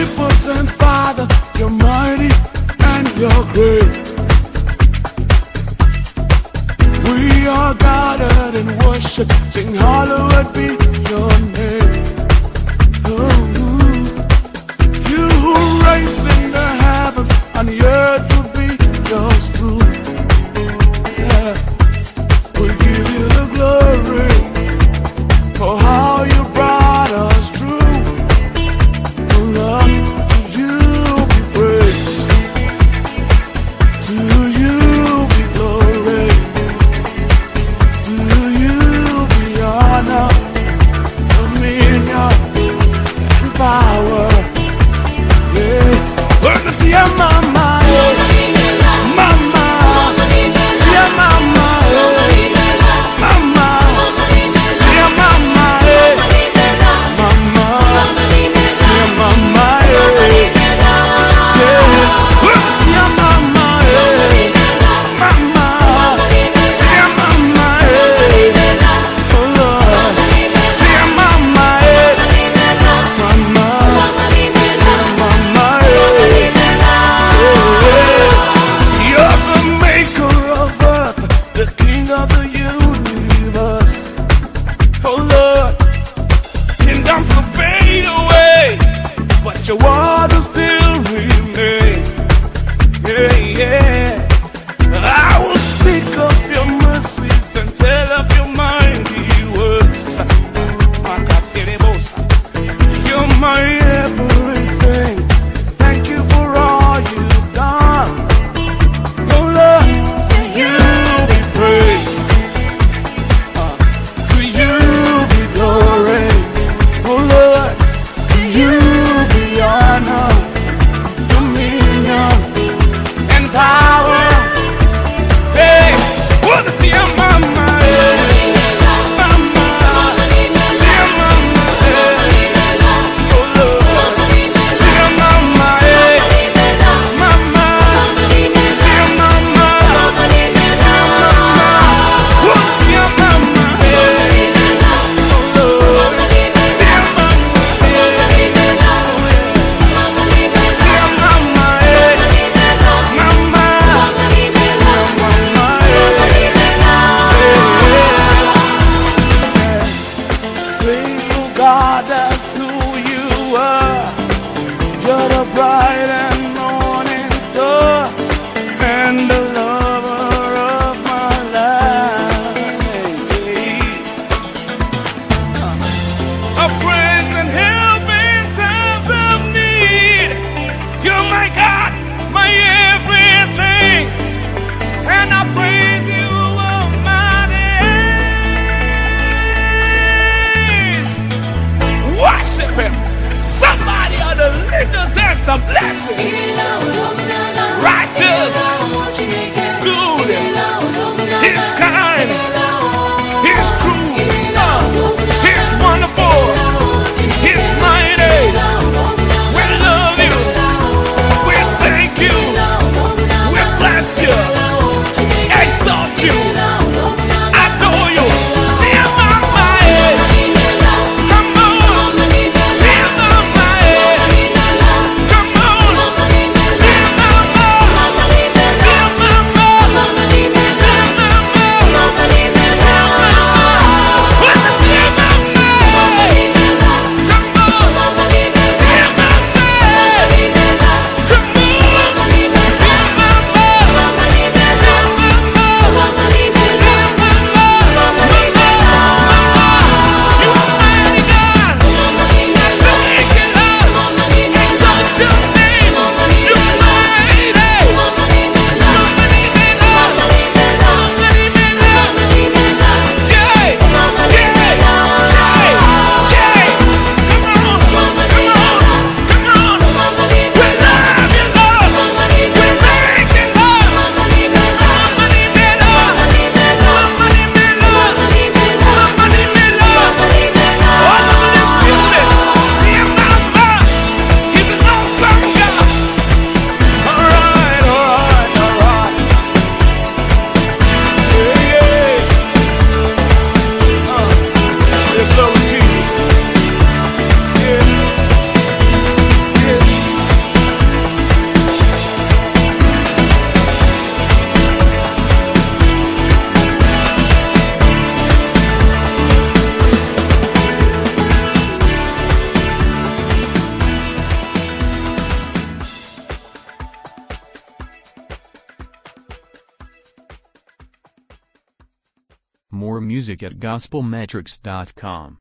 Omnipotent Father, you're mighty and you're great. We are gathered in worship, sing hallowed be your name. Oh, you who reign in the heavens and the earth will be yours too. Yeah. We give you the glory for how you brought us through. Oh Lord, to you be praise, to you be glory, to you be honor, dominion, and power. Yeah, we're gonna see your mama, mama, see your mama, mama, see your mama, mama, see your mama, yeah, we're gonna see your mama, mama, see your mama, oh Lord, see your mama, mama, see your mama, you're the maker of earth, the king of the universe. Oh Lord, kingdoms will fade away, but your word will still remain. Yeah, yeah. I will speak of your mercies and tell of your mighty works. You're my everything. Thank you for all you've done. Oh Lord, to you be praised, to you be glory. Oh Lord, to you be honor, dominion, and power. Hey, wanna see your mama, mama, see your mama, oh Lord, see your mama, mama, see your mama, wanna see your mama, oh Lord, see your mama, see your mama, faithful God, that's who you are. You're the bright and morning star, and the lover of my life. A praise and help in times of need. You're my God, my everything, and I praise you all my days. Worship Him. Somebody ought to lift us and some blessing. music at gospelmetrics.com.